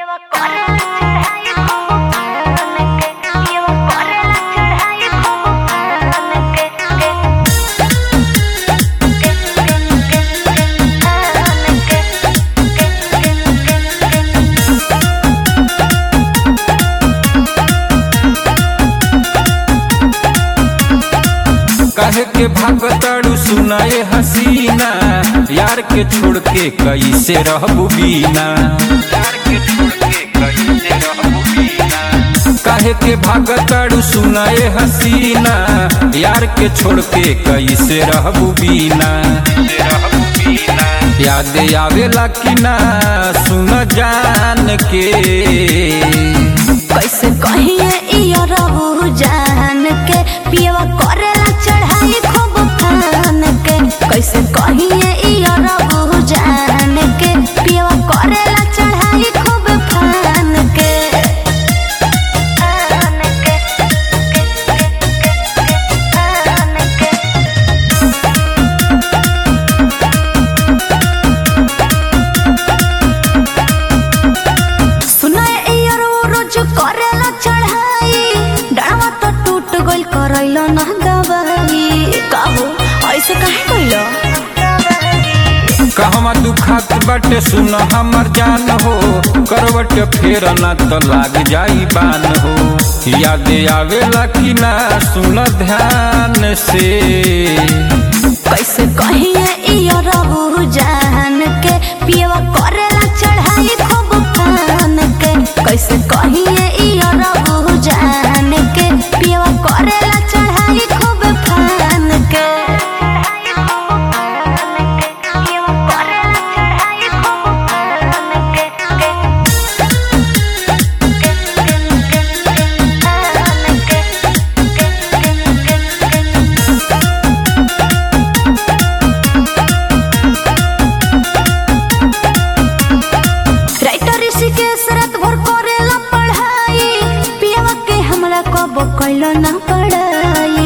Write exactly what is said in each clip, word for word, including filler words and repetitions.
काहे के भागताड़ू सुनाए हसीना, यार के छोड़ के कैसे रहबू बीना। काहे के भागताड़ू सुनाए हसीना, यार के छोड़ के कैसे रहबू बीना। याद आवेला कि ना सुन जान के, कैसे कहिए इया रहू जान के, पियवा करेला चढ़ाई खूब फान के। कैसे कहिए इया रहू जान के, पियवा करेला चढ़ाई खूब फान के। सुनाए इया रोज करेला चढ़ाई, डरवा तो टूट गइल करैलो ना दवाई। काहो ऐसे काहे कइलो? कहवा दुखात बाटे सुन हमर जान हो, करवट फेर ना तो लाग जाई बान हो। याद आवेला कि ना सुन ध्यान से, कैसे कहिए इया रहू जान के, पियवा करेला चढ़ाई खूब फान के। कैसे कहिए इया रहू जान के, पियवा करेला चढ़ाई खूब फान के। राइटर ऋषिकेश रात भर करेला पढ़ाई, पियवा के हमरा कब कैलो ना पढ़ाई।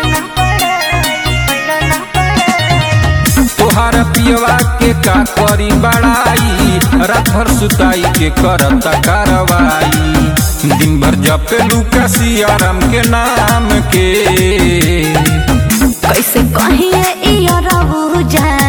तोहार पियवा के का करी बड़ाई, रात भर सुताई के करता कार्रवाई। दिन भर जपेलू का सियाराम के नाम के, कैसे कहिए इया रहू जान